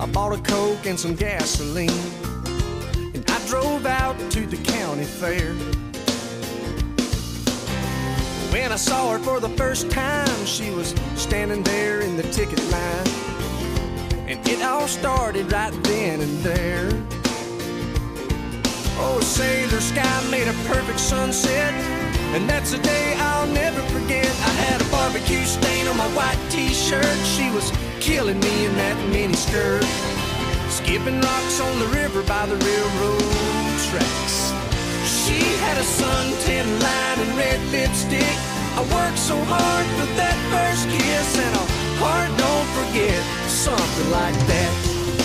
I bought a Coke and some gasoline, and I drove out to the county fair. When I saw her for the first time, she was standing there in the ticket line, and it all started right then and there. Oh, sailor sky made a perfect sunset, and that's a day I'll never forget. I had a barbecue stain on my white t-shirt. She was killing me in that mini skirt, skipping rocks on the river by the railroad tracks. She had a suntan line and red lipstick. I worked so hard for that first kiss, and a heart don't forget, something like that.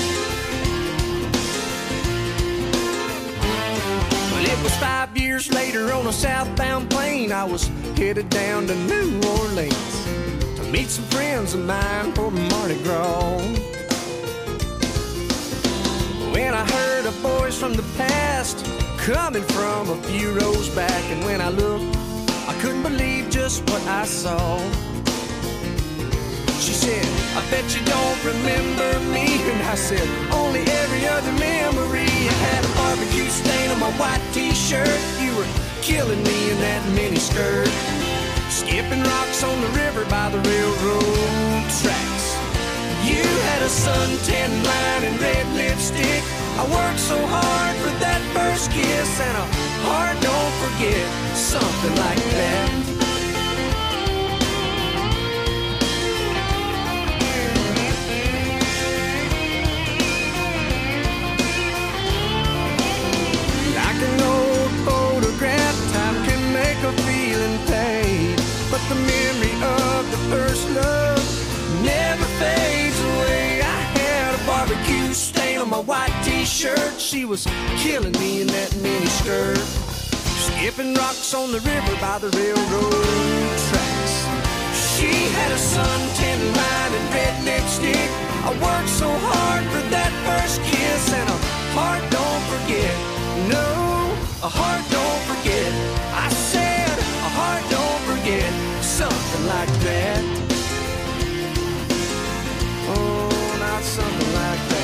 But it was 5 years later on a southbound plane. I was headed down to New Orleans to meet some friends of mine for Mardi Gras. When I heard a voice from the past coming from a few rows back, and when I looked, I couldn't believe just what I saw. She said, I bet you don't remember me. And I said, only every other memory. I had a barbecue stain on my white t-shirt. You were killing me in that mini skirt, skipping rocks on the river by the railroad tracks. You had a suntan line and red lipstick. I worked so hard for that first kiss, and a heart don't forget, something like that. Like an old photograph, time can make a feeling fade, but the memory of the first love never fades away. I had a barbecue stain on my white t-shirt. She was killing me in that mini skirt, skipping rocks on the river by the railroad tracks. She had a suntan line and red lipstick. I worked so hard for that first kiss, and a heart don't forget. No, a heart don't forget. I said a heart don't forget, something like that. Oh, not something like that.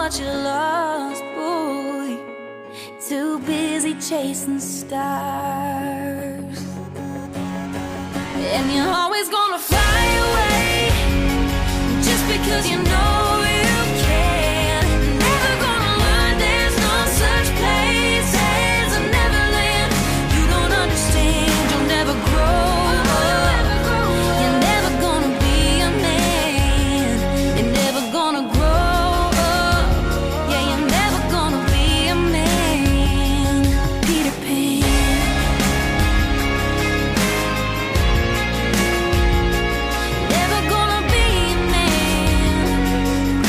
what you're lost, boy. Too busy chasing stars. And you're always gonna fly away just because you know you can. Never gonna learn there's no such place as a Neverland. You don't understand, you'll never grow up. You're never gonna be a man. You're never gonna grow up. Yeah, you're never gonna be a man. Peter Pan. Never gonna be a man.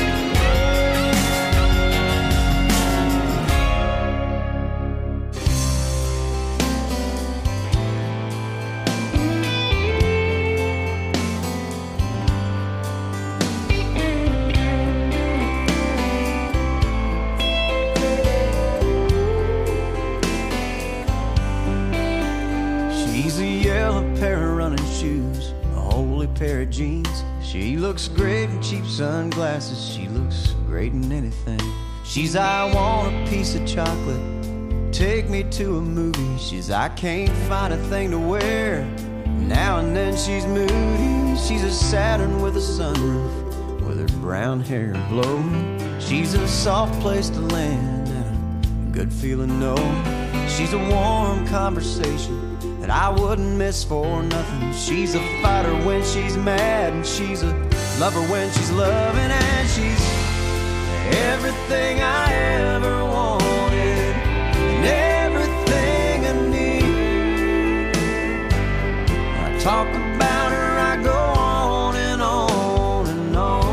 She's a yellow pair of running shoes, a holy pair of jeans. She looks great in cheap sunglasses. She looks great in anything. She's I want a piece of chocolate, take me to a movie. She's I can't find a thing to wear. Now and then she's moody. She's a Saturn with a sunroof, with her brown hair blowing. She's a soft place to land and a good feeling no. She's a warm conversation that I wouldn't miss for nothing. She's a fighter when she's mad, and she's a lover when she's loving, and she's everything I ever wanted and everything I need. When I talk about her, I go on and on and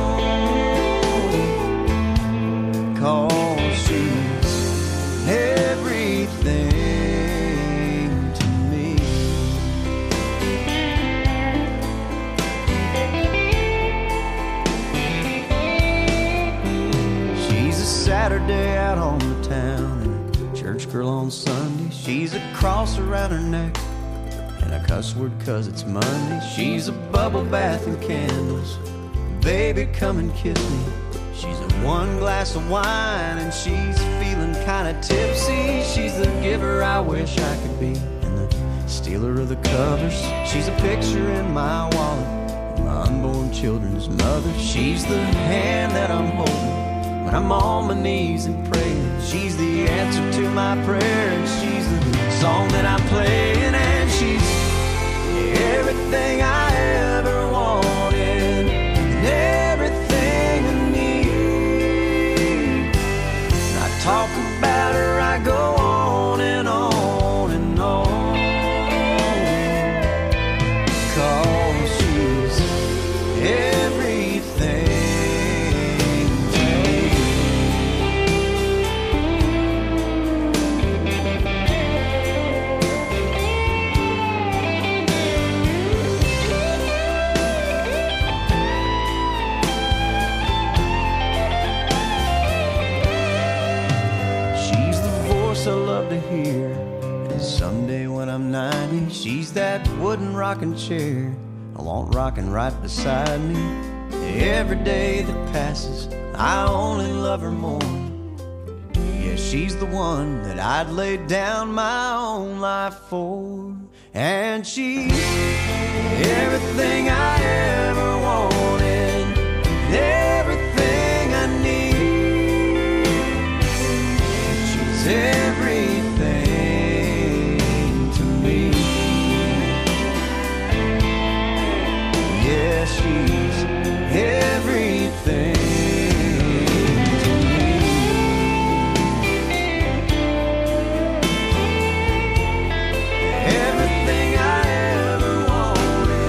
on, 'cause she's everything to me. She's a Saturday out on the town and a church girl on Sunday. She's a cross around her neck and a cuss word 'cause it's Monday. She's a bubble bath and candles, baby come and kiss me. She's a one glass of wine and she's feeling kinda tipsy. She's the giver I wish I could be and the stealer of the covers. She's a picture in my wallet, my unborn children's mother. She's the hand that I'm holding when I'm on my knees and praying. She's the answer to my prayer, and she's the song that I'm playing, and she's everything I ever wanted and everything I need. When I talk about her, I go on and on and on, 'cause she's everything to me. She's the voice I love to hear, and someday when I'm 90, she's that wooden rocking chair I want rocking right beside me. Every day that passes, I only love her more. Yeah, she's the one that I'd lay down my own life for, and she's everything I ever wanted, everything I need. She's everything to me. Yeah, she's everything to me. Everything I ever wanted.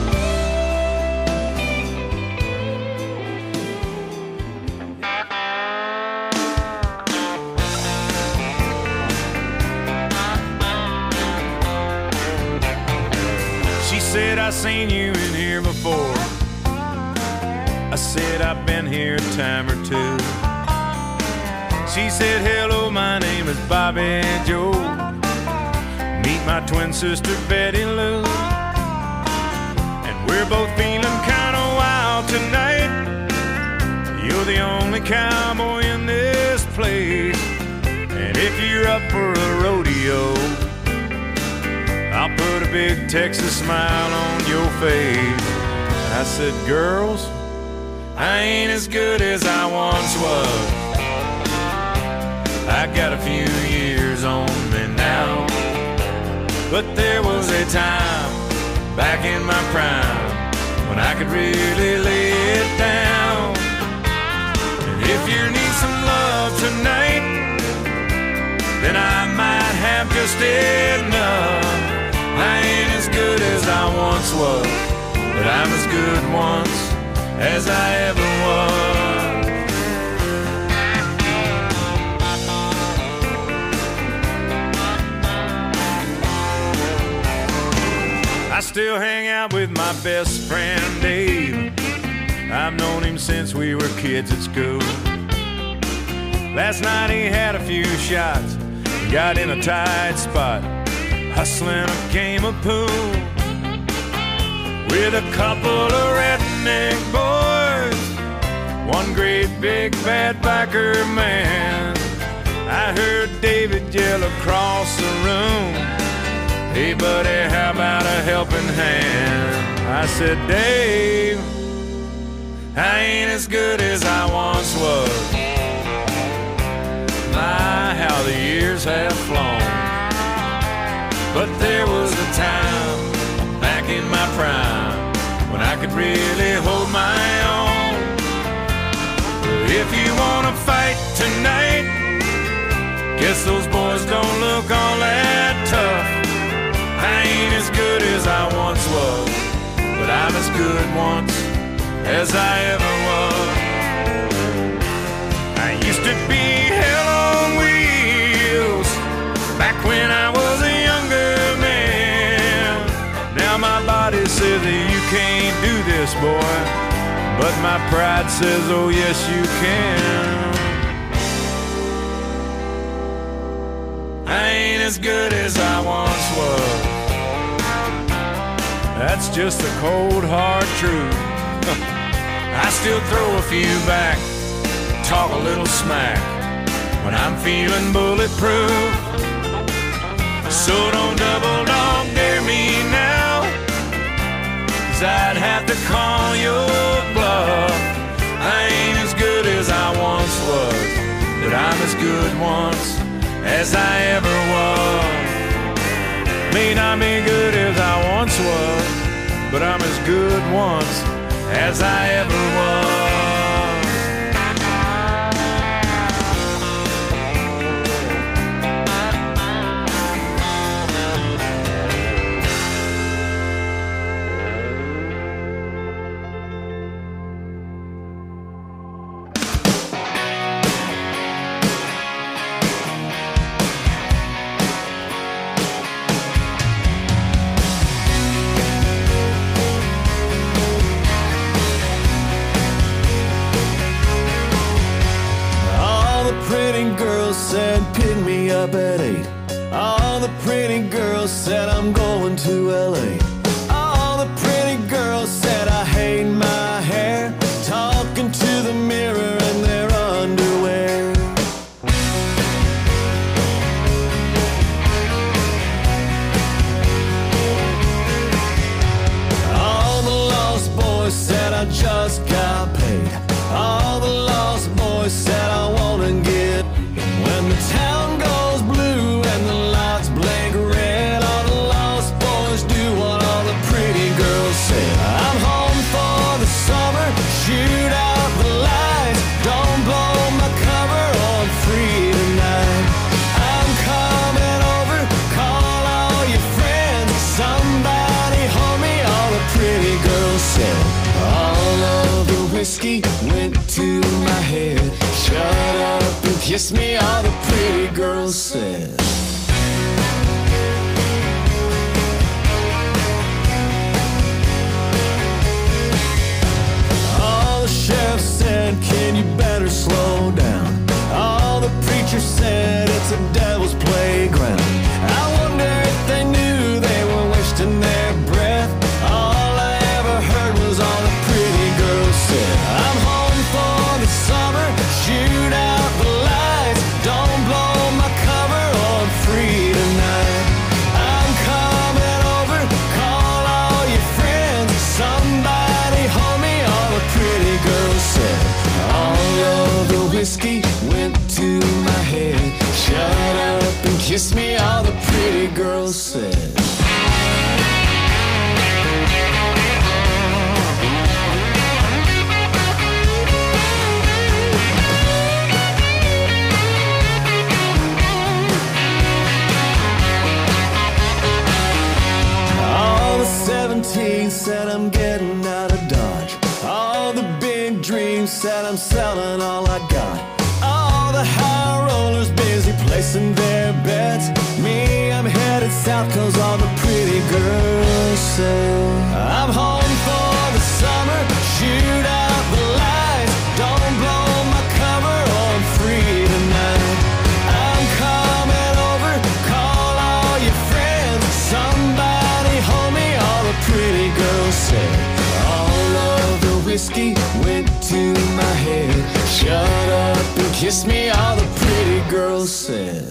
She said, I seen you in here before. I said, I've been here a time or two. She said, hello, my name is Bobby Joe. Meet my twin sister, Betty Lou. And we're both feeling kind of wild tonight. You're the only cowboy in this place, and if you're up for a rodeo, I'll put a big Texas smile on your face. I said, girls, I ain't as good as I once was. I got a few years on me now, but there was a time back in my prime when I could really lay it down. And if you need some love tonight, then I might have just enough. I ain't as good as I once was, but I'm as good once as I ever was. I still hang out with my best friend Dave. I've known him since we were kids at school. Last night he had a few shots, got in a tight spot, hustling a game of pool with a couple of redneck boys, one great big bad biker man. I heard David yell across the room, hey buddy, how about a helping hand? I said, Dave, I ain't as good as I once was. My, how the years have flown. But there was a time back in my prime when I could really hold my own. If you wanna fight tonight, guess those boys don't look all that tough. I ain't as good as I once was, but I'm as good once as I ever was. I used to be hell on wheels back when I was a younger man. Now my body says that you can't do this, boy, but my pride says, oh yes you can. I ain't as good as I once was. That's just the cold hard truth. I still throw a few back, talk a little smack when I'm feeling bulletproof. So don't double dog dare me now, 'cause I'd have to call your bluff. I ain't as good as I once was, but I'm as good once as I ever was. May not be good as I once was, but I'm as good once as I ever was. Said pick me up at 8. All the pretty girls said I'm going to LA. All the pretty girls said I hate my hair, talking to the mirror in their underwear. All the lost boys said I just got paid. All the lost boys said I wanna get. When the town goes blue and the lights blink red, all the lost boys do what all the pretty girls say. I'm home for the summer, shoot out the lights, don't blow my cover, I'm free tonight. I'm coming over, call all your friends, somebody hold me, all the pretty girls said. All of the whiskey went to my head, shut up and kiss me, all the pretty girls said. All the sheriff said, can you better slow down? All the preachers said, it's a devil's playground. I wonder if they knew they were wasting their breath. All I ever heard was all the pretty girls said. I'm home for the whiskey went to my head. Shut up and kiss me, all the pretty girls said. All the 17 said I'm getting out of Dodge. All the big dreams said I'm selling all I got. All the high rollers busy placing their bets. Me, I'm headed south cause all the pretty girls say I'm home for the summer, shoot out the lights. Don't blow my cover or I'm free tonight. I'm coming over, call all your friends. Somebody hold me, all the pretty girls say. All of the whiskey went to my head. Shut up and kiss me, all the pretty girls said.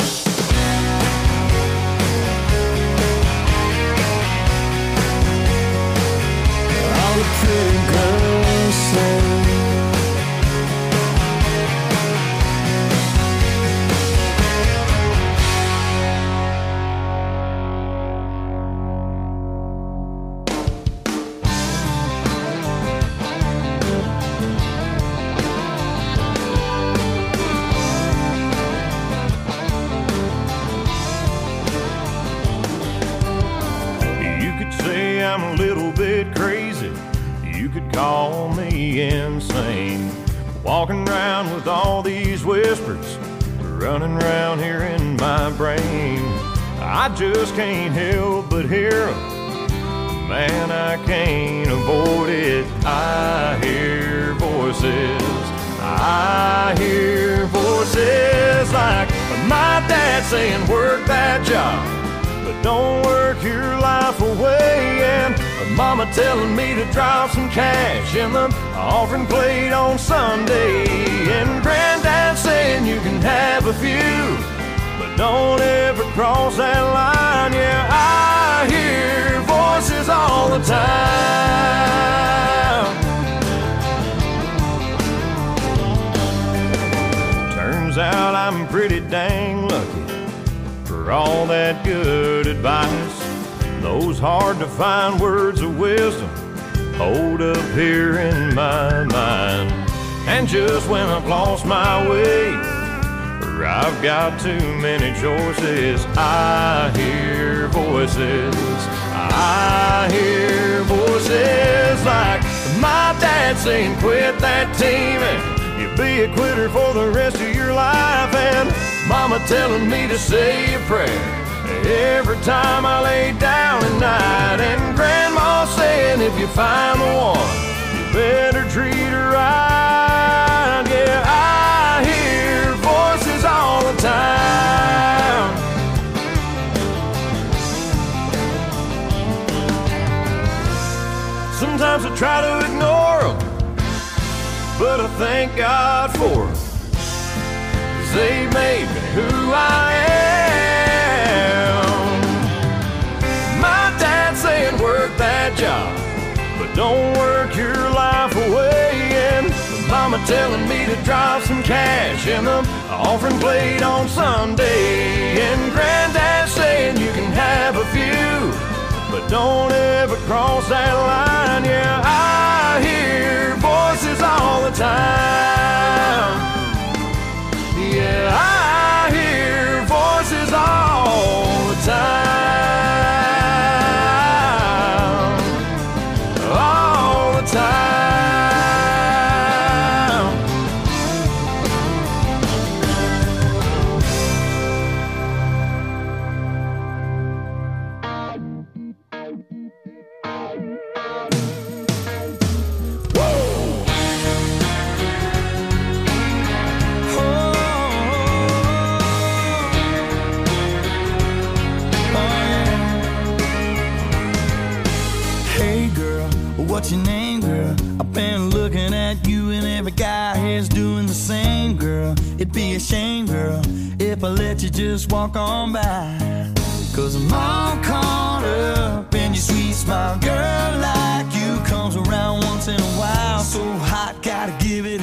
All the pretty girls said. I'm a little bit crazy, you could call me insane. Walking around with all these whispers running around here in my brain. I just can't help but hear them, man, I can't avoid it. I hear voices, I hear voices like my dad saying work that job, but don't work your life away. And mama telling me to drop some cash in the offering plate on Sunday. And granddad saying you can have a few, but don't ever cross that line. Yeah, I hear voices all the time. Turns out I'm pretty dang lucky for all that good advice. Those hard to find words of wisdom hold up here in my mind. And just when I've lost my way, or I've got too many choices, I hear voices, I hear voices like my dad saying quit that team and you'll be a quitter for the rest of your life. And mama telling me to say a prayer every time I lay down at night. And grandma saying if you find the one, you better treat her right. Yeah, I hear voices all the time. Sometimes I try to ignore them, but I thank God for them, 'cause they made me who I am. My dad saying work that job, but don't work your life away. And mama telling me to drop some cash in the offering plate on Sunday. And granddad saying you can have a few, but don't ever cross that line. Yeah, I hear voices all the time. Yeah, I hear voices all the time. All the time. What's your name, girl? I've been looking at you and every guy here's doing the same, girl. It'd be a shame, girl, if I let you just walk on by. 'Cause I'm all caught up in your sweet smile. Girl like you comes around once in a while. So hot, gotta give it a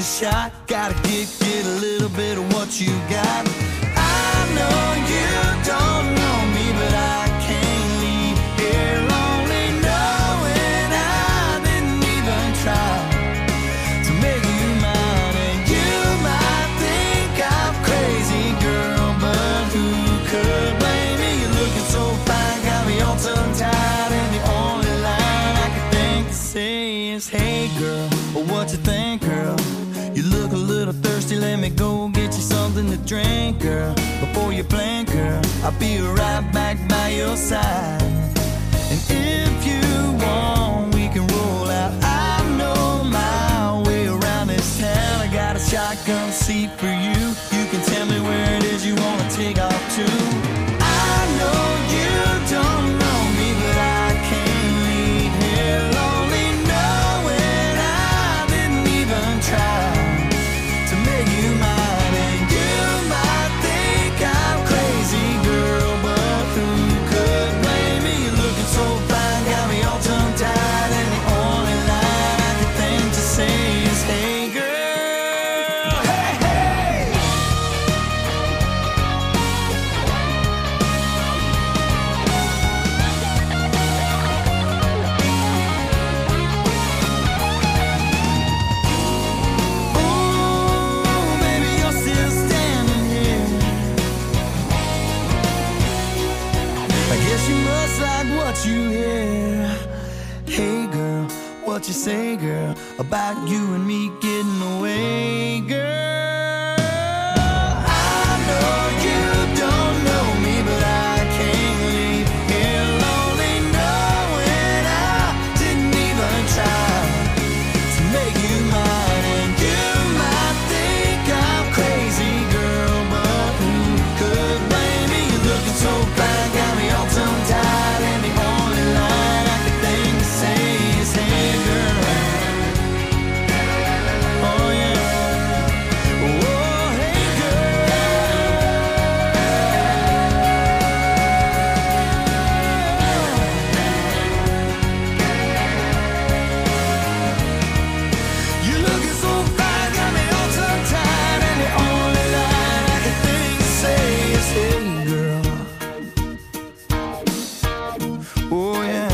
shot. Gotta get a little bit of what you got. I know you don't know me, but I can't leave here lonely, knowing I didn't even try to make you mine. And you might think I'm crazy, girl, but who could blame me? You're looking so fine, got me all tongue-tied, and the only line I can think to say is, hey girl, what you think, girl? You look a little thirsty, let me go get you something to drink, girl. Before you blink, girl, I'll be right back by your side. And if you want, we can roll out. I know my way around this town. I got a shotgun seat for you. You can tell me where it is you wanna take off to. I know you don't know me, but I can't leave here lonely, knowing I didn't even try to make you mine. And you might think I'm crazy, girl, but who could blame me? You're looking so fine, got me all tongue-tied, and the only line I can think to say is, hey girl, hey, hey. Ooh, baby, you're still standing here. I guess you must like what you hear. Hey girl, what you say, girl, about you and me getting away, girl? I know you don't know me, but I can't leave here lonely, knowing I didn't even try to make you mine. And you might think I'm crazy, girl, but who could blame me? You're looking so fine, got me all tongue-tied, and the only line I can think to say is, hey girl. Oh yeah. Oh hey girl. You looking so fine, got me all tongue-tied, and the only line I can think to say is, hey girl. Oh yeah.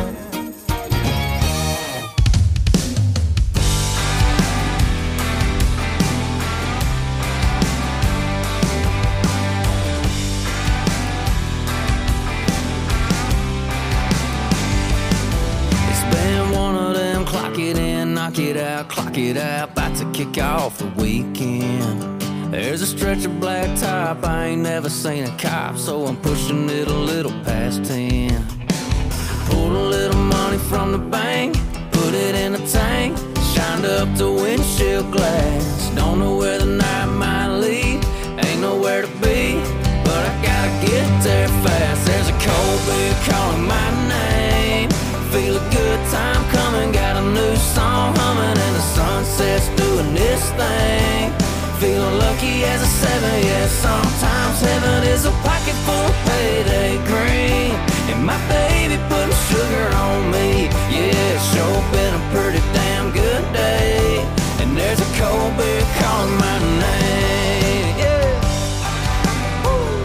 It's been one of them clock it in, knock it out, clock it out, about to kick off the weekend. There's a stretch of black top, I ain't never seen a cop, so I'm pushing it a little past 10. Pulled a little money from the bank, put it in a tank, shined up the windshield glass. Don't know where the night might lead, ain't nowhere to be, but I gotta get there fast. There's a cold beer calling my name, feel a good time coming, got a new song humming, and the sunset's doing this thing. Feeling lucky as a 7, yeah, sometimes heaven is a pocket full of payday green. And my baby putting sugar on me, yeah, it's sure been a pretty damn good day. And there's a cold beer calling my name, yeah. Woo.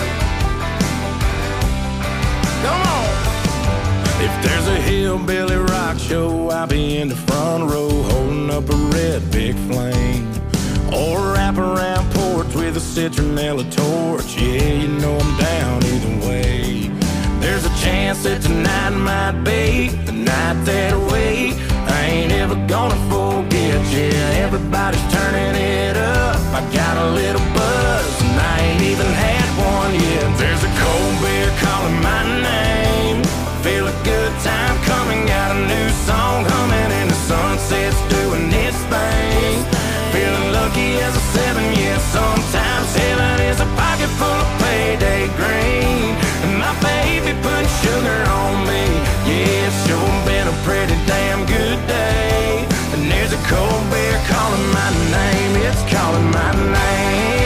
Come on. If there's a hillbilly rock show, I'll be in the front row holding up a red big flame. Or wrap around porch with a citronella torch. Yeah, you know I'm down either way. There's a chance that tonight might be the night that I wait. I ain't ever gonna forget, yeah, everybody's turning it up. I got a little buzz and I ain't even had one yet. There's a cold beer calling my name, feel a good time coming, got a new song humming, and the sunset's doing its thing. Feeling lucky as a 7, yeah, sometimes heaven is a pocket full of payday green. And my baby putting sugar on me, yeah, it's sure been a pretty damn good day. And there's a cold beer calling my name, it's calling my name.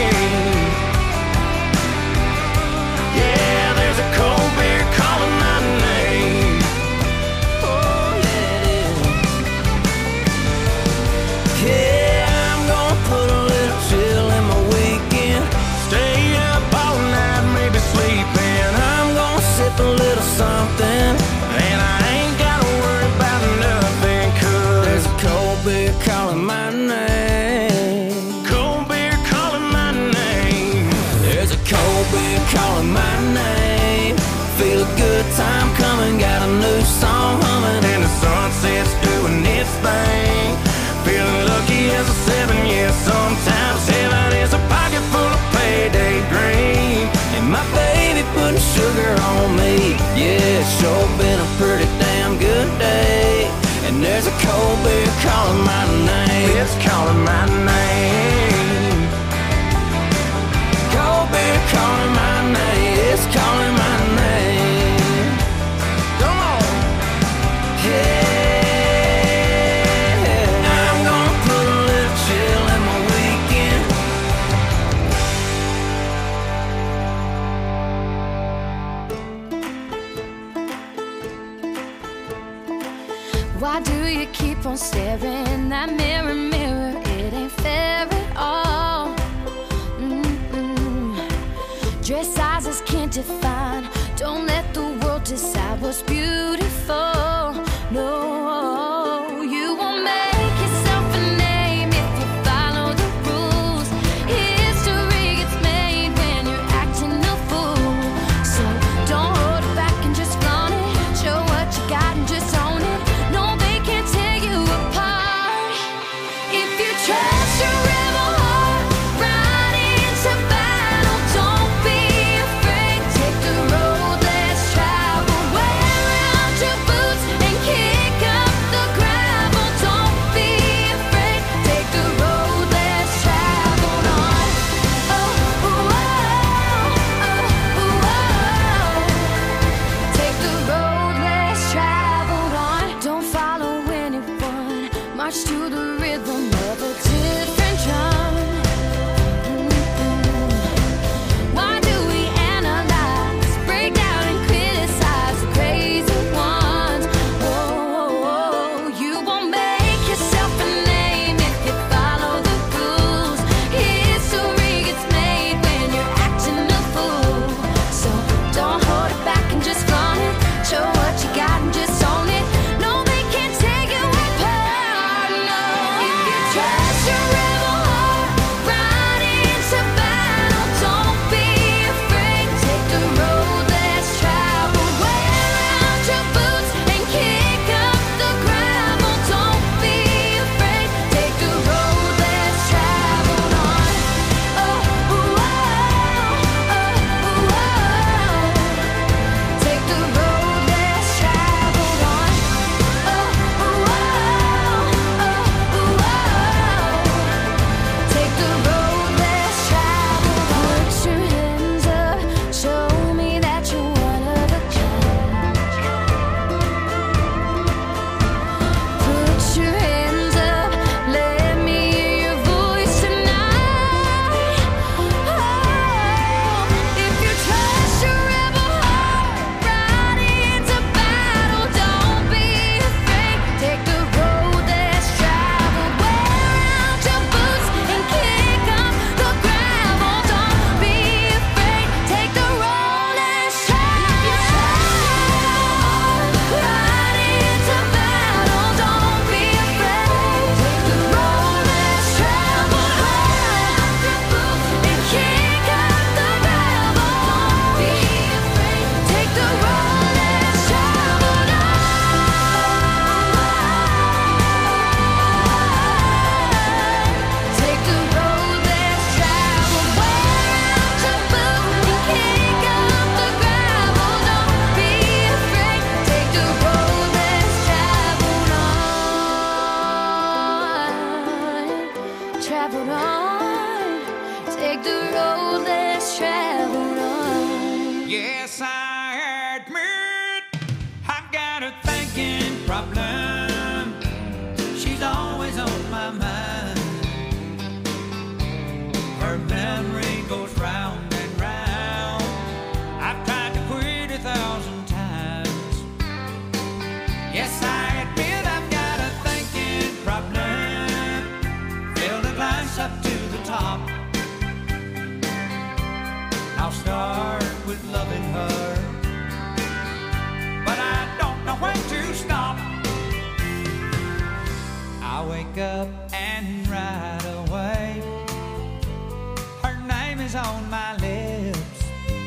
been calling my name. Feel a good time coming, got a new song humming, and the sunset's doing its thing. Feeling lucky as a 7, yeah, sometimes heaven is a pocket full of payday dream. And my baby putting sugar on me, yeah, it's sure been a pretty damn good day. And there's a cold beer calling my name, it's calling my name. Cold beer calling my name, it's calling my name. Come on, yeah, I'm gonna put a little chill in my weekend. Why do you keep on staring that mirror, mirror? It ain't fair at all. Dress sizes can't define. Don't let the world decide what's beautiful. No, you won't make yourself a name if you follow the rules. History gets made when you're acting a fool. So don't hold it back and just flaunt it. Show what you got and just own it. No, they can't tear you apart. If you trust your rebel heart, ride into battle. Don't be afraid. Take the road less traveled. Wear out your boots and kick up the gravel. Don't be afraid. Take the road less traveled on. Oh, oh, oh, oh, oh. Take the road less traveled on. Don't follow anyone. March to the rhythm of a different drum. Why do we analyze, break down and criticize the crazy ones? Whoa, you won't make yourself a name if you follow the rules. History gets made when you're acting a fool. So don't hold it back and just flaunt it. Show what you got and just own it. No, they can't take you apart. No, if you trust your rebel heart, ride into battle. Don't be afraid. Take the road less traveled. Wear out your boots and kick up the gravel. Don't be afraid. Take the road less traveled on. Oh, oh, oh, oh, oh. Take the road less traveled on. Oh, oh, oh, oh, oh. Take the road less traveled on. Put your hands up, show me that you're one of a kind. Put your hands up, let me hear your voice tonight. Oh, if you trust your rebel heart, ride into battle. Don't be afraid. Take the road less traveled. Wear out your boots and kick up the gravel. Don't be afraid. Take the road less traveled. Ride into battle. Don't be afraid. Take the road less traveled. Wear out your boots and kick up the gravel. Don't be afraid. Take the road less traveled. Take the road less traveled. Wear out your boots and kick up the gravel. Don't be afraid. Take the road less traveled on. Traveled on. Take the road less traveled on. Yes, I admit I got a thinking problem. She's always on my mind. Her memory goes round and round. I've tried to quit 1,000 times. Yes, I admit I've got a thinking problem. Failed to climb up to the top. I'll start with loving her, but I don't know when to stop. I wake up and right away her name is on my lips.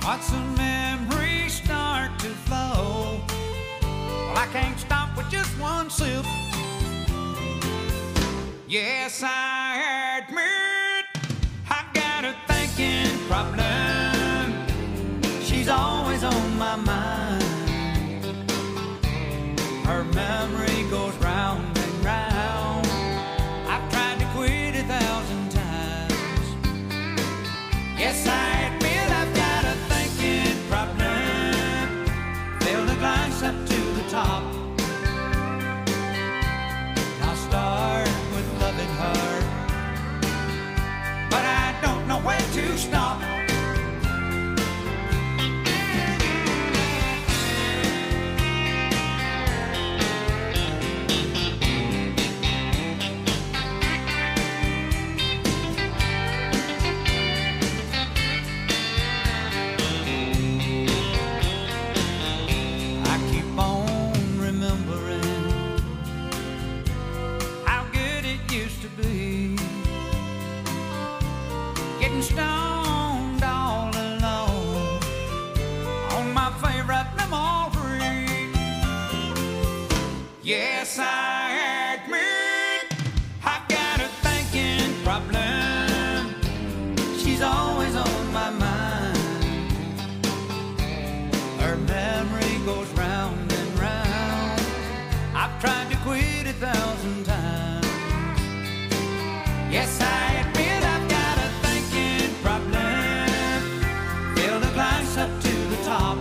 Watch the memories start to flow. Well, I can't stop with just one sip. Yes, I admit I got a thinking problem. She's always on my mind. Her memory goes round and round. I've tried to quit 1,000 times. Yes, I admit I've got a thinking problem. Fill the glass up to the top. I'll start with loving her, but I don't know when to stop. Stoned all alone on my favorite memory. Yes, I admit I've got a thinking problem. She's always on my mind. Her memory goes round and round. I've tried to quit 1,000 times. Yes, I admit I've got a glass up to the top.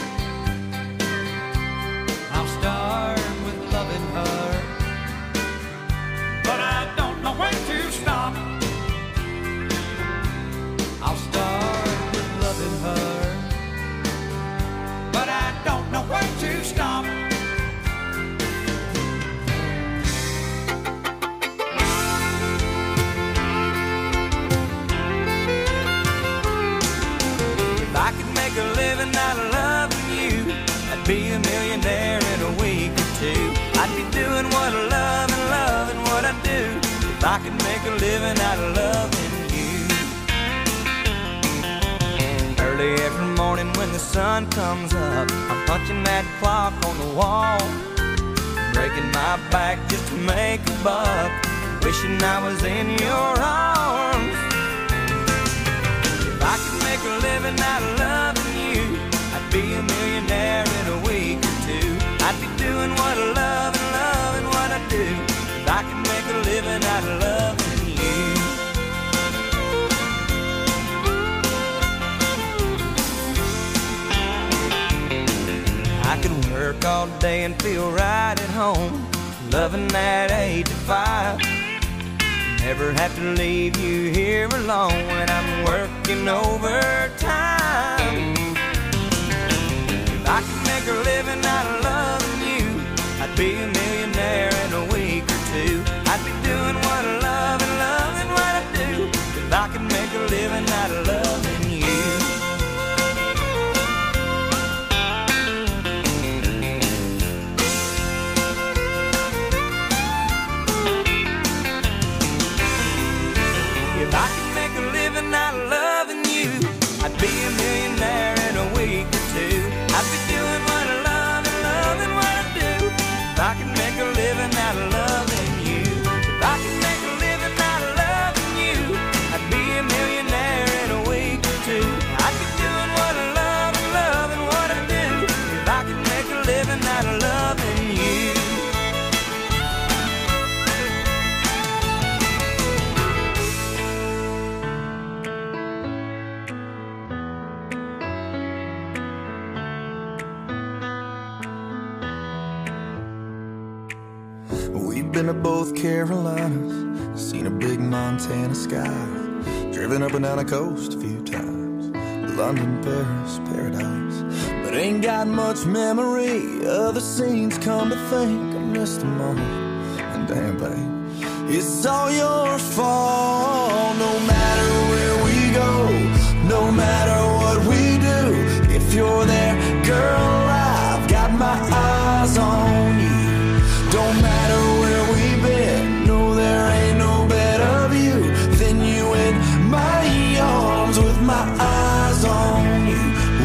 I'll start with loving her, but I don't know when to stop. I'll start with loving her, but I don't know when to stop. I could make a living out of loving you. I'd be a millionaire in a week or two. I'd be doing what I love and loving what I do. If I could make a living out of loving you. Early every morning when the sun comes up, I'm punching that clock on the wall, breaking my back just to make a buck, wishing I was in your arms. If I could make a living out of loving you, I'd be a millionaire in a week or two. I'd be doing what I love and loving what I do. If I could make a living out of loving you. I could work all day and feel right at home, loving that 8 to 5. Never have to leave you here alone when I'm working overtime. If I could make a living out of loving you, I'd be a millionaire in a week or two. I'd be doing what I love and loving what I do. If I could make a living out of loving you. If I could make a living out of loving you, I'd be a millionaire in a week or two. I'd be doing what I love and loving what I do. If I could make a living out of loving you. If I could make a living out of loving you, I'd be a millionaire in a week or two. I'd be doing what I love and loving what I do. If I could make a living out of loving you. We've been to both Carolinas, seen a big Montana sky, driven up and down the coast a few times, London, Paris, paradise. But ain't got much memory of the scenes, come to think I missed them all. And damn, babe, it's all your fault. No matter where we go, no matter what we do, if you're there, girl, I've got my eyes on you. Don't matter where we've been, no, there ain't no better view than you in my arms with my eyes on you.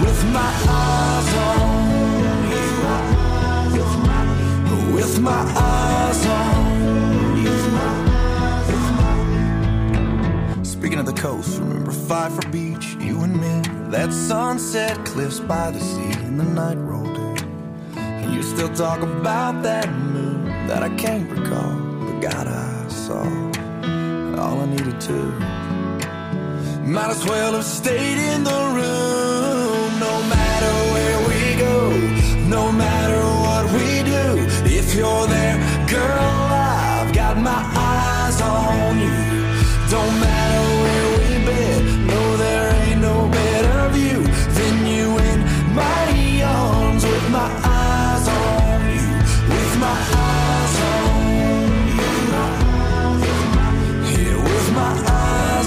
coast. Remember Pfeiffer Beach, you and me. That sunset cliffs by the sea, and the night rolled in. And you still talk about that moon that I can't recall. But God, I saw all I needed to. Might as well have stayed in the room. No matter where we go, no matter what we do, if you're there, girl, I've got my eyes on you. Don't matter where we've been, no, there ain't no better view than you in my arms, with my eyes on you, with my eyes on you, yeah, with my eyes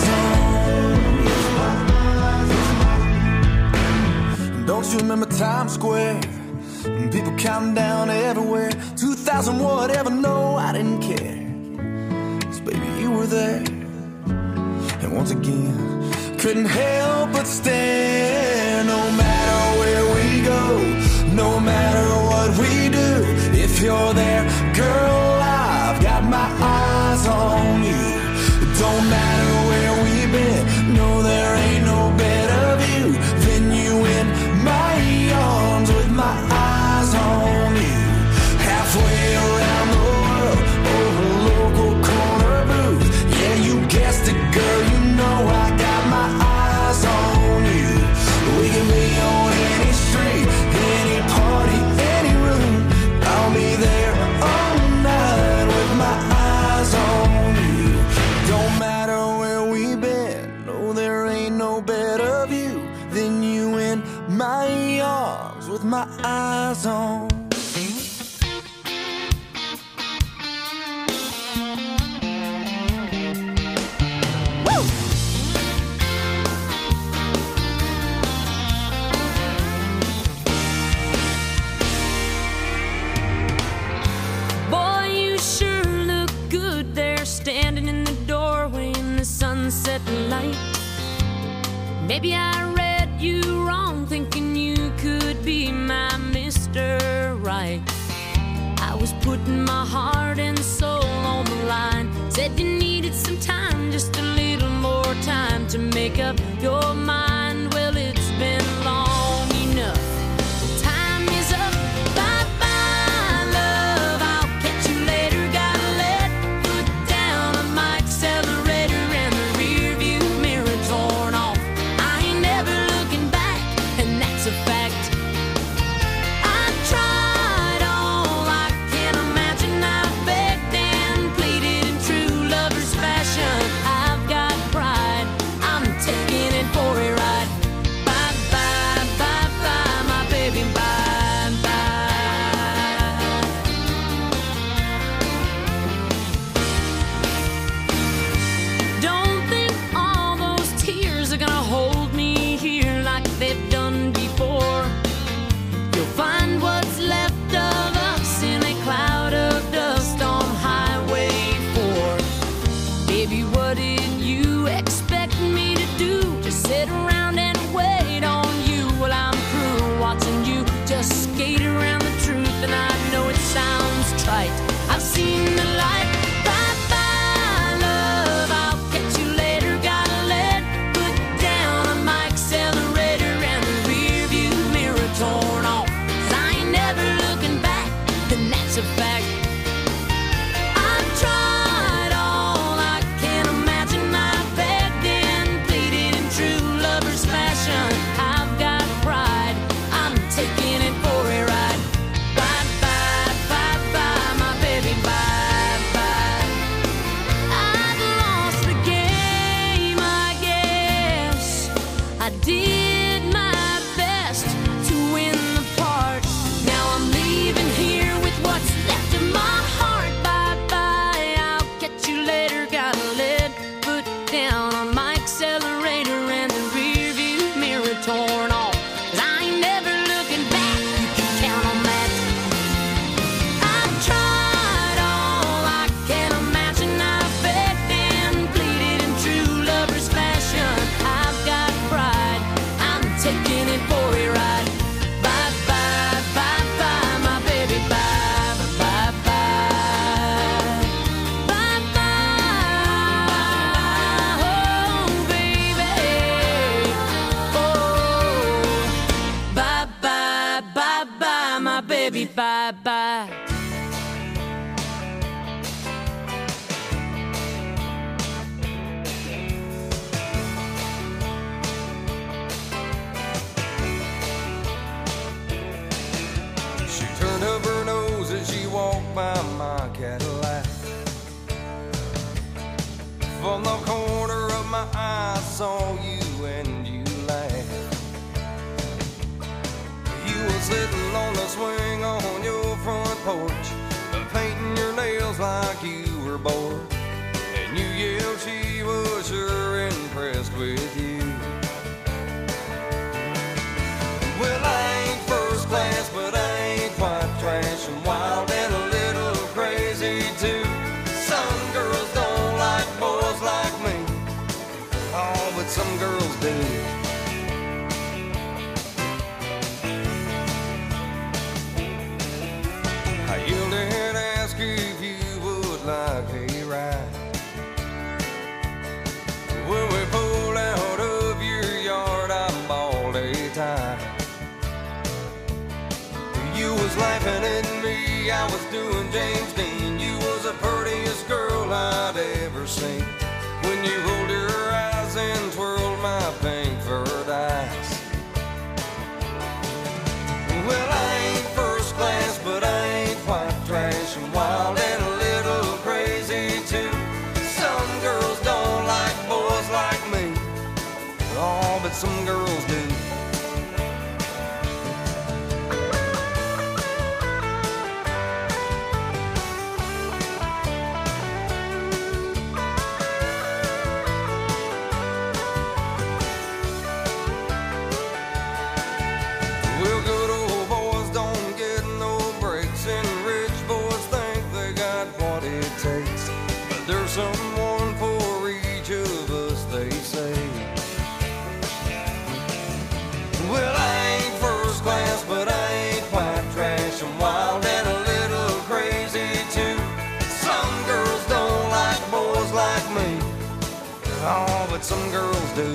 on you. Don't you remember Times Square? People counting down everywhere. 2000 whatever, no, I didn't care. 'Cause baby, you were there. And once again, couldn't help but stare. No matter where we go, no matter what we do, if you're there, girl, I've got my eyes on you. Don't matter where we've been, no, there ain't no better view than you in my arms, with my eyes on you. Halfway around the world, over local corner booth. Yeah, you guessed it, girl, you know I got my eyes on you. We can be on any street, any party, any room. I'll be there all night with my eyes on you. Don't matter where we've been, no, there ain't no better view than you in my arms, with my eyes on. Boy, you sure look good there, standing in the doorway in the sunset light. Maybe I read you wrong, thinking you could be my Mr. Right. I was putting my heart and soul on the line. Said you needed some time, just a little more time to make up your mind. Well, it's been long enough. Time is up. Bye-bye, love. I'll catch you later. Gotta let foot down on my accelerator, and the rear view mirror torn off. I ain't never looking back, and that's a fact. I tried all I can imagine. I begged and pleaded in true lover's fashion. I've got pride, I'm taking it for a ride. baby, bye-bye. She turned up her nose as she walked by my Cadillac. From the corner of my eye I saw you and you laughed. You were sitting on the swing on your front porch, painting your nails like you were bored. And you yelled she was sure impressed with you. Well, I ain't first class, but I ain't quite trash. I'm wild and a little crazy too. Some girls don't like boys like me. Oh, but some girls do. I yelled and asked if you would like a ride. When we pulled out of your yard, I bawled a tie. You was laughing at me, I was doing James Dean. You was the prettiest girl I'd ever seen. When you rolled your eyes and twirled my pink furred eyes. Well, I ain't first class, but I ain't quite trash. I'm wild and a little crazy too. Some girls don't like boys like me. Oh, but some girls do. Well, good old boys don't get no breaks, and rich boys think they got what it takes. But there's someone for each of us, they say. Well, I ain't first class, but I ain't quite trash. I'm wild and a little crazy too. Some girls don't like boys like me. Oh, but some girls do.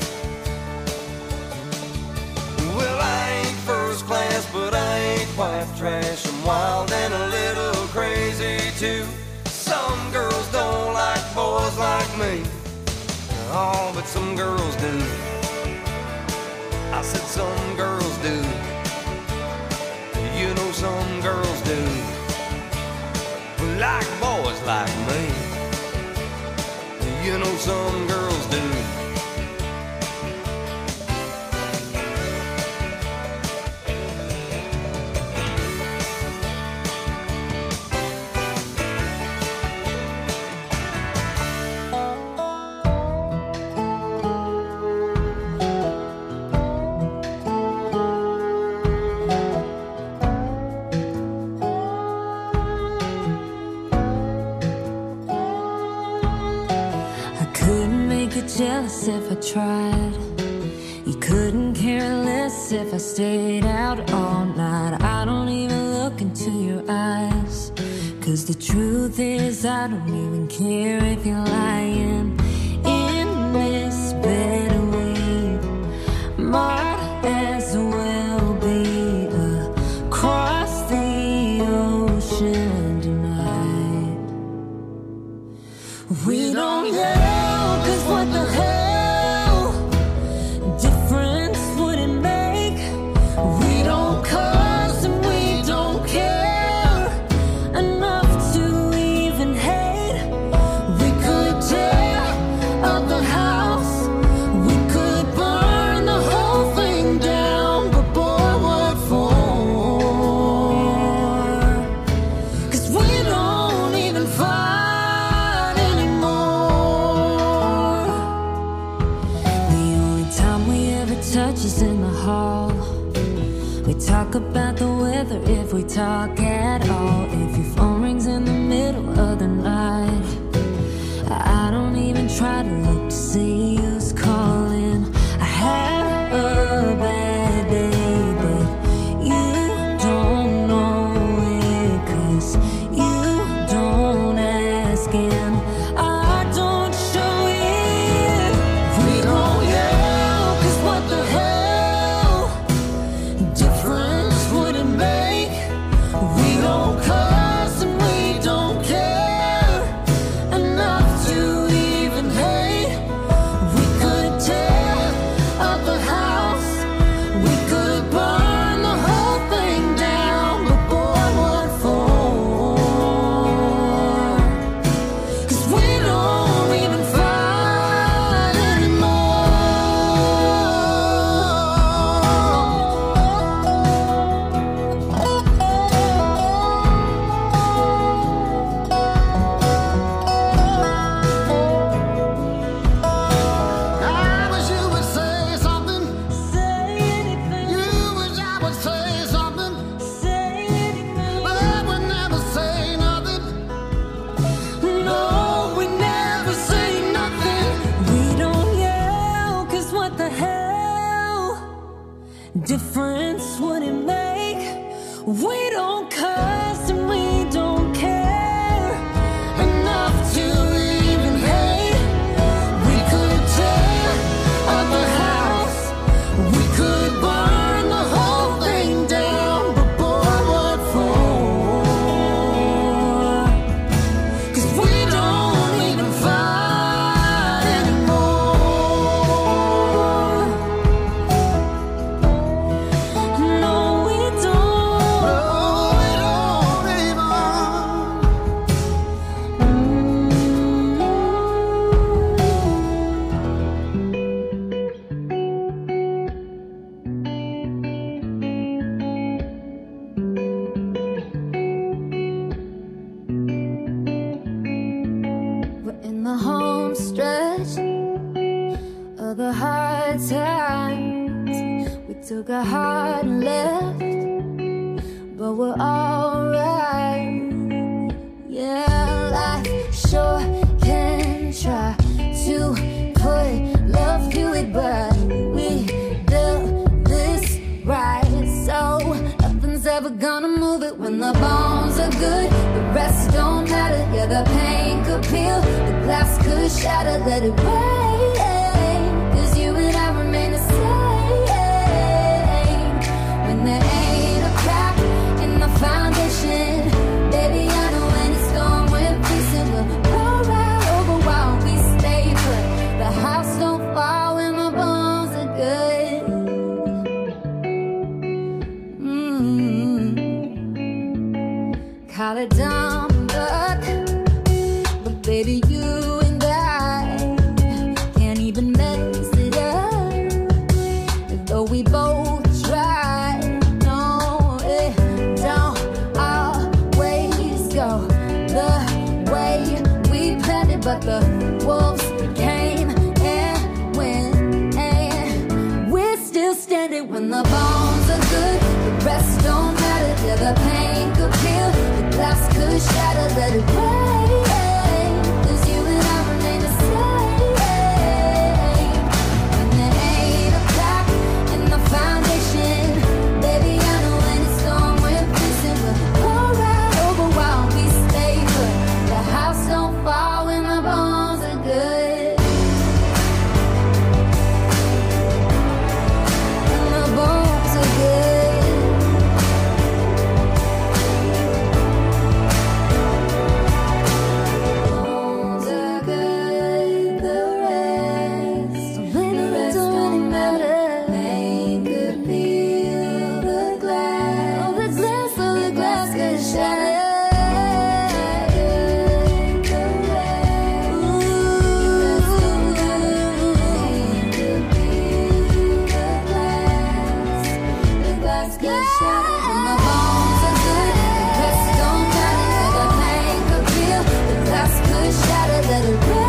Well, I ain't first class, but I ain't quite trash. I'm wild and a little crazy too. Some girls don't like boys like me. Oh, but some girls do. I said some girls do. You know some girls do. Like boys like me. You know some girls do. Jealous if I tried. You couldn't care less if I stayed out all night. I don't even look into your eyes, 'cause the truth is I don't even care if you're lying. In this bed we might as well be across the ocean tonight. We don't know, 'cause what the hell difference would it make? We don't cuss and we don't care enough to even hate. We could tear up the house, we could burn the whole thing down, but boy, what for? 'Cause we don't even fight anymore. The only time we ever touch is in the hall. We talk about the weather if we talk at all. If your phone rings in the middle of the night, I don't even try to look to see who's calling. I had a bad day, but you don't know it, 'cause you don't ask and I don't show it. We don't yell, 'cause what the hell difference would it make? difference would it make? We don't cuss and we don't care enough to even hate. We could tear up the house, we could burn the whole thing down, but boy, what for? 'Cause we don't even fight anymore. No, we don't. No, we don't even. We're in the home stretch of the hard times. We took a hard left, but we're alright. Yeah, life sure can try to put love to it, but we built this right, so nothing's ever gonna move it. When the bones are good, the rest don't matter. Yeah, the pain could peel, the glass could shatter. Let it rain, 'cause you and I remain the same. When there ain't a crack in the foundation, baby, I know when it's gone, we're peacing. We'll roll right over while we stay put. The house don't fall when the bones are good. Call it dumb luck, but baby, you and I can't even mess it up. Though we both try, no, it don't always go the way we planned it. But the wolves came and went, and we're still standing. When the bones are good, the rest don't matter. Yeah, the pain could peel, the glass could shatter. Let it rain, 'cause you and I remain the same. When there ain't a crack in the foundation, baby, I know when it's gone, we're peacing. We'll go right over while we stay put. The house don't fall when the bones are good. When the bones are good. Bones are good, the rest don't really matter. Pain could peel the glass, oh, the glass, oh, the glass could shatter. The rest, pain could peel the glass could shatter. When the bones are good, the rest don't matter. The pain could peel, the glass could shatter. Let it rain.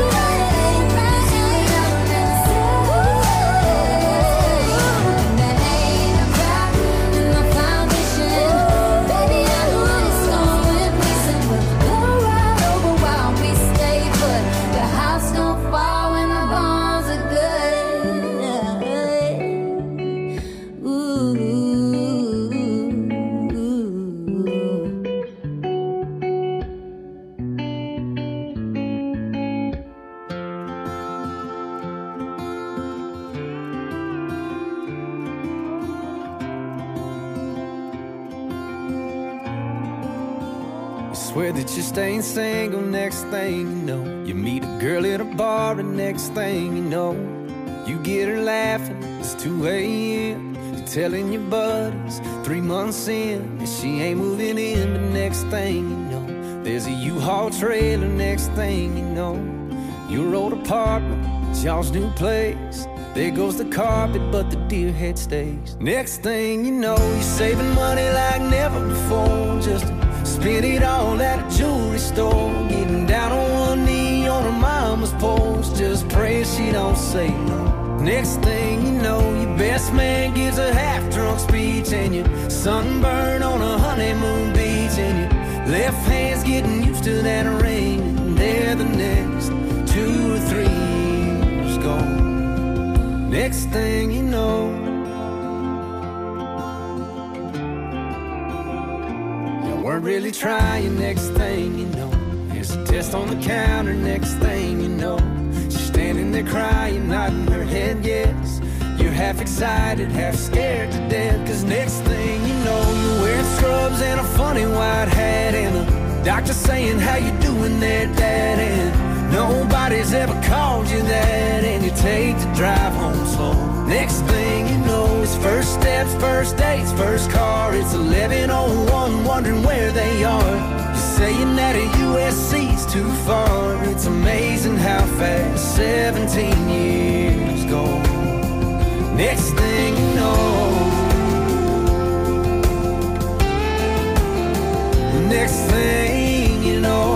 Swear that you're staying single, next thing you know, you meet a girl at a bar, and next thing you know, you get her laughing, it's 2 a.m. You're telling your buddies 3 months in that she ain't moving in. But next thing you know, there's a U-Haul trailer. Next thing you know, your old apartment, it's y'all's new place. There goes the carpet, but the deer head stays. Next thing you know, you're saving money like never before, just to spend it all at a jewelry store. Getting down on one knee on her mama's porch, just praying she don't say no. Next thing you know, your best man gives a half-drunk speech, and you're sunburned on a honeymoon beach, and your left hand's getting used to that ring, and there the next 2 or 3 years gone. Next thing you know, not really trying. Next thing you know, there's a test on the counter. Next thing you know, she's standing there crying, nodding her head yes. You're half excited, half scared to death. Cause next thing you know, you're wearing scrubs and a funny white hat, and the doctor saying, how you doing there, Dad? And nobody's ever called you that, and you take the drive home slow. Next thing you know, it's first steps, first dates, first car. It's 11:01, wondering where they are. You're saying that a USC's too far. It's amazing how fast 17 years go. Next thing you know, next thing you know,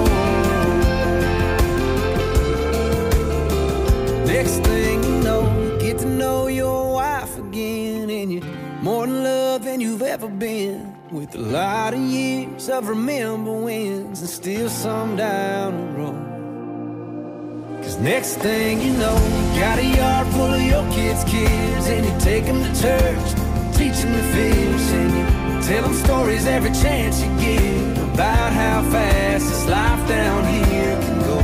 next thing you know, you get to know your wife again, and you're more in love than you've ever been. With a lot of years of remember wins and still some down the road. Cause next thing you know, you got a yard full of your kids' kids, and you take them to church, teach them to fish, and you tell them stories every chance you get about how fast this life down here can go.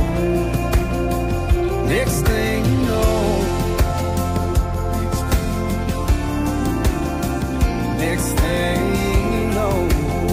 Next thing you know, next thing you know.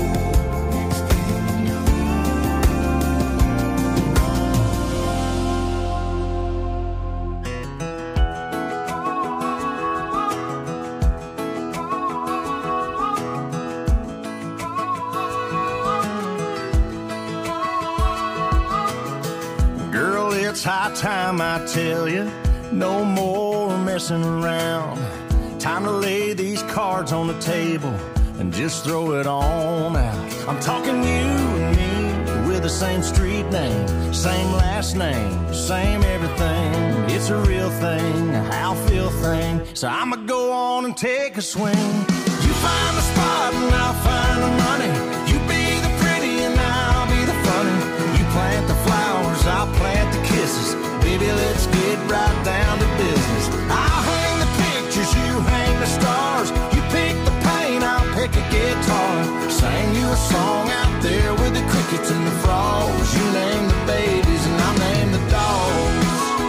It's high time I tell you, no more messing around. Time to lay these cards on the table and just throw it on out. I'm talking you and me with the same street name, same last name, same everything. It's a real thing, a how feel thing. So I'ma go on and take a swing. You find the spot and I'll find the money. You be the pretty and I'll be the funny. You plant the flowers, I'll plant the kisses. Baby, let's get right down to business. I'll hang the pictures, you hang the stars. You pick the paint, I'll pick a guitar. Sing you a song out there with the crickets and the frogs. You name the babies and I'll name the dogs.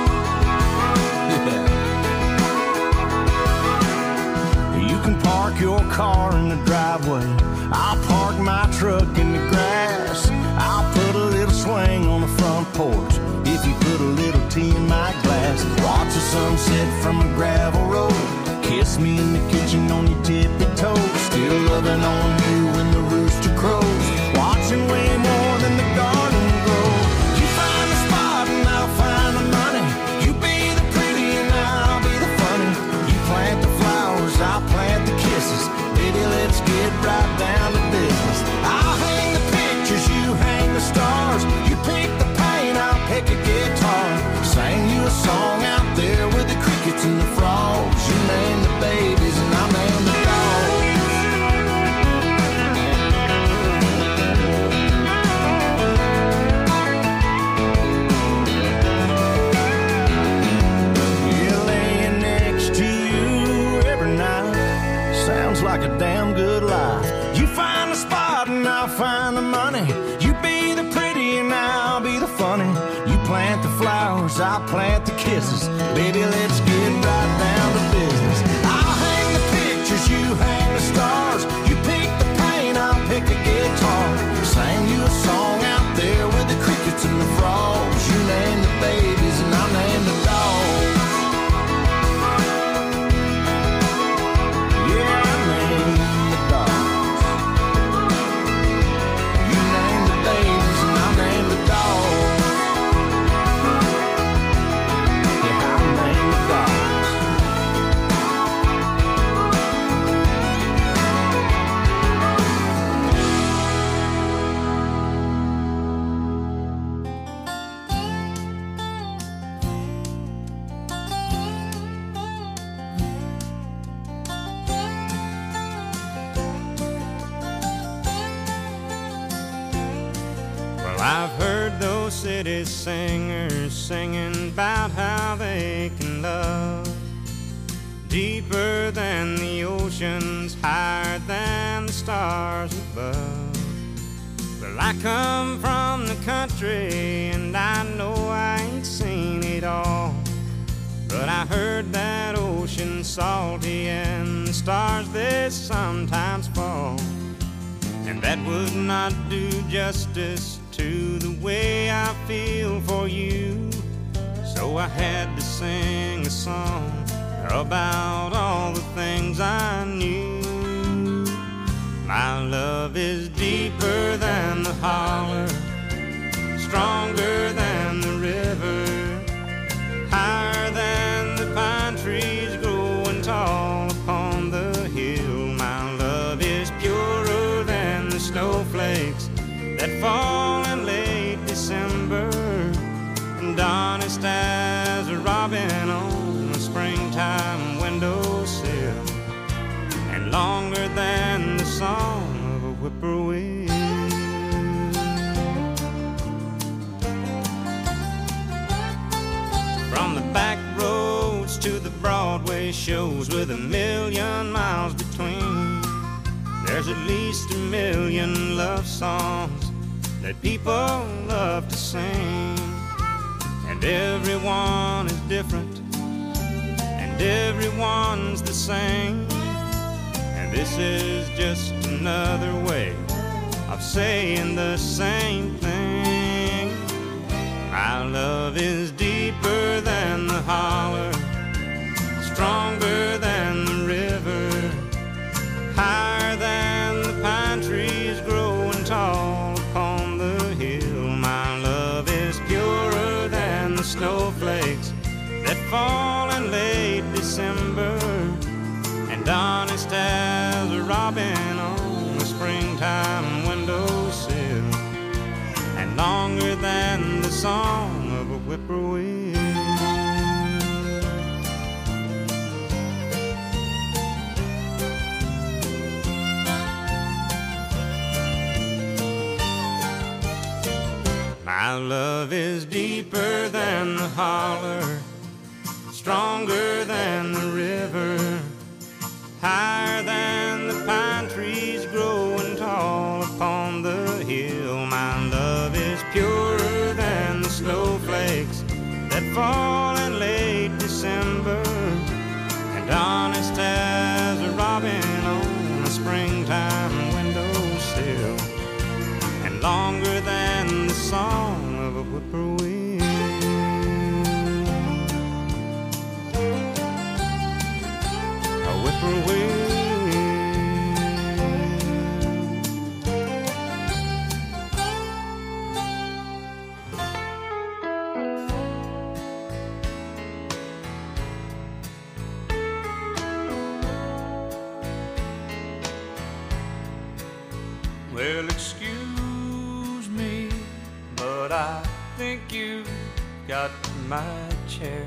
Yeah. You can park your car in the driveway. I'll park my truck in the grass. I'll put a little swing on the front porch. If you put a little tea in my glass, watch the sunset from a gravel road. Kiss me in the kitchen on your tippy toes. Still loving on you when the rooster crows. Watching way more than the garden grow. You find the spot and I'll find the money. You be the pretty and I'll be the funny. You plant the flowers, I'll plant the kisses. Baby, let's get right down to business. I'll hang the pictures, you hang the stars. You pick the paint, I'll pick a guitar. Sing you a song out there with the crickets and the frogs. You name the babies and I'll name the dogs. Yeah, laying next to you every night sounds like a damn good life. You find the spot and I'll find the money. You be the pretty and I'll be the funny. You plant the flowers, I'll plant the kisses. Baby, let's get right down to business. I'll hang the pictures, you hang the stars. You pick the paint, I'll pick a guitar. Sing you a song out there with the crickets and the frogs. You name the babies and I'll name the dogs. Yeah, I name the dogs. You name the babies and I'll name the dogs. Yeah, I'll name the dogs. Well, I've heard those city singers singing about how they can love deeper than the oceans, higher than the stars above. I come from the country and I know I ain't seen it all, but I heard that ocean's salty and the stars they sometimes fall, and that would not do justice to the way I feel for you. So I had to sing a song about all the things I knew. My love is deeper than the holler, stronger than the river, higher than the pine trees growing tall upon the hill. My love is purer than the snowflakes that fall in late December, and honest as a robin on a springtime windowsill, and longer than the song of a whippoorwill. From the back roads to the Broadway shows with 1,000,000 miles between, there's at least 1,000,000 love songs that people love to sing, and everyone is different and everyone's the same. This is just another way of saying the same thing. My love is deeper than the holler, stronger than the river, higher than the pine trees growing tall upon the hill. My love is purer than the snowflakes that fall in late December, and honest as a robin on a springtime windowsill, and longer than the song of a whippoorwill. My love is deeper than the holler, stronger than the river, higher than the pine trees growing tall upon the hill. My love is purer than the snowflakes that fall in late December, and honest as a robin on a springtime windowsill, and longer than the song of a whippoorwill. A whippoorwill. Well, excuse me, but I think you got my chair.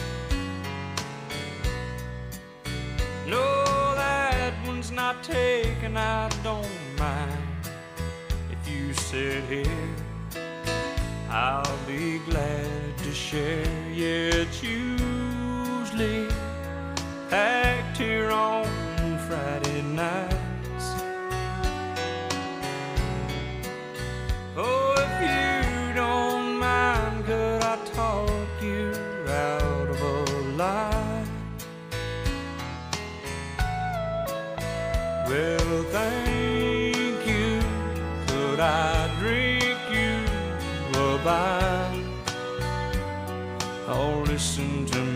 No, that one's not taken, I don't mind. If you sit here, I'll be glad to share. Yeah, it's usually packed here on Friday nights. Oh, if you don't mind, could I talk you out of a lie? Well, thank you. Could I drink you a bite? Oh, listen to